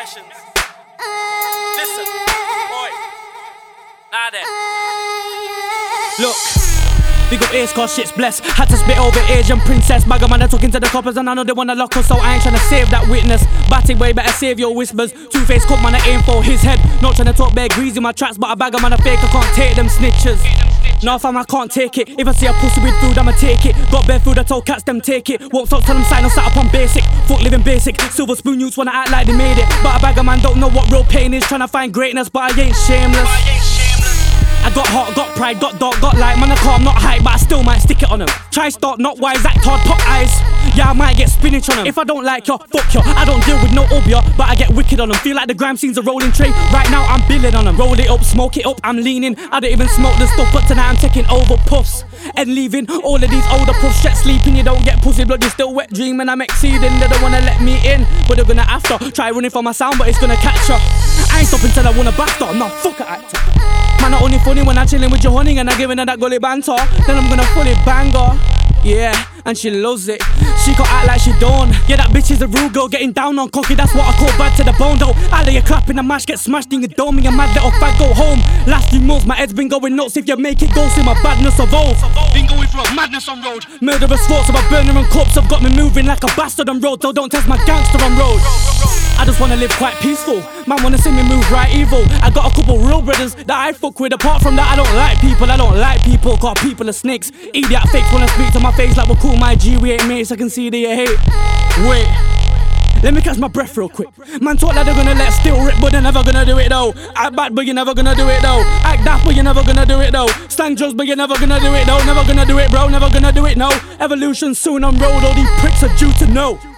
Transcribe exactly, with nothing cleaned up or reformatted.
sessions. Listen, boy. Nah then. Look, big up ears cause shit's blessed. Had to spit over Asian princess. Bag of man are talking to the coppers and I know they wanna lock us, so I ain't tryna save that witness. Batty way better save your whispers. Two-faced cut man I aim for his head. Not tryna talk bare greasy my tracks, but a bag of man a fake, I can't take them snitches. No fam, I can't take it. If I see a pussy with food, I'ma take it. Got bare food, I told cats them take it. Won't stop till them sign, I'm sat up on basic. Fuck living basic. Silver spoon youths wanna act like they made it, but a bag of man don't know what real pain is. Tryna find greatness, but I ain't shameless. I got hot, got pride, got dark, got light. Man, I calm, not hype, but I still might stick it on them. Try start, not wise, act hard, pop eyes. Yeah, I might get spinach on them. If I don't like you, fuck you. I don't deal with no obia, but I get wicked on them. Feel like the gram scene's a rolling tray. Right now, I'm billing on them. Roll it up, smoke it up, I'm leaning. I don't even smoke the stuff, but tonight I'm taking over puffs and leaving all of these older puffs. Jet sleeping, you don't get pussy, blood, you still wet dreaming. I'm exceeding, they don't wanna let me in, but they're gonna have to. Try running for my sound, but it's gonna catch up. I ain't stopping till I wanna back up. Nah, fuck a actor. Man, not only funny when I'm chilling with your honey and I'm giving her that gully banter. Then I'm gonna fully bang her. Yeah, and she loves it. She can't act like she don't. Yeah, that bitch is a rude girl, getting down on cocky. That's what I call bad to the bone though. I lay a clap in the mash, get smashed in your dome. Me a mad little fag, go home. Last few months, my head's been going nuts. If you make it go, see my badness of old. Been going through a madness on road. Murderous thoughts about burner and cups have got me moving like a bastard on road. So don't test my gangster on road. I just wanna live quite peaceful. Man wanna see me move right evil. I got a couple real brothers that I fuck with. Apart from that, I don't like people. I don't like people. Cause people are snakes. Idiot fakes wanna speak to my face like we're cool, my G. We ain't mates. I can see that you hate. Wait, let me catch my breath real quick. Man talk like they're gonna let steel rip, but they're never gonna do it though. Act bad, but you're never gonna do it though. Act daft, but you're never gonna do it though. Slang drugs, but you're never gonna do it though. Never gonna do it, bro. Never gonna do it, no. Evolution soon on road. All these pricks are due to know.